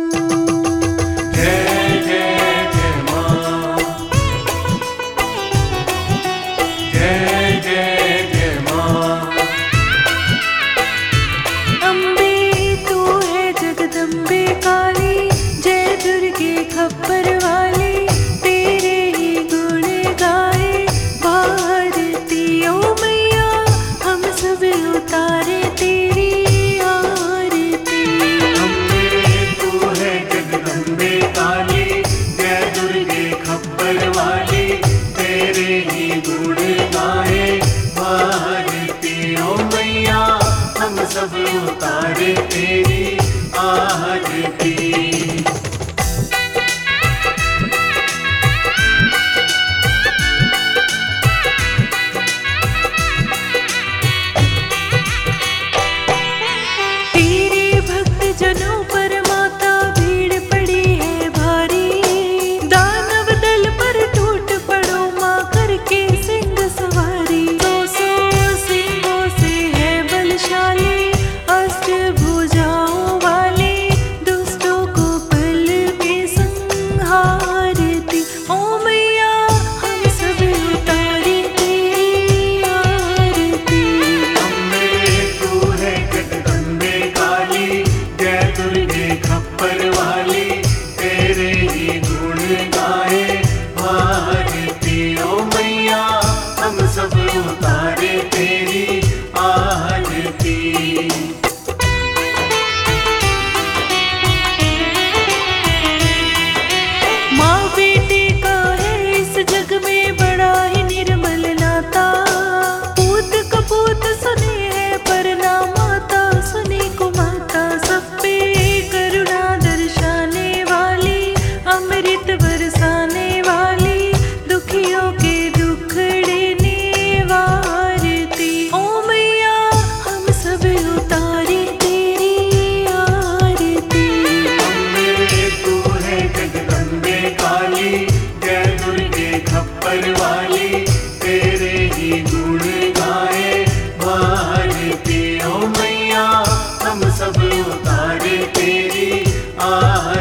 सब उतारे तेरी आरती। तेरे भक्त जनों पर माता भीड़ पड़ी है भारी, दानव दल पर टूट पड़ो माँ करके सिंह सवारी। 200 सिंहों से है बलशाली, भुजाओं वाले दुष्टों को पल में संहारती। ओ मैया हम सब उतारे तेरी आरती। अम्बे तू है जगदम्बे काली, जय दुर्गे खप्पर वाली, तेरे ही गुण गाए भारती। ओ मैया हम सब उतारे तेरी आरती। वाली तेरे ही गुण गाए भारती। ओ मैया हम सब उतारे तेरी आरती।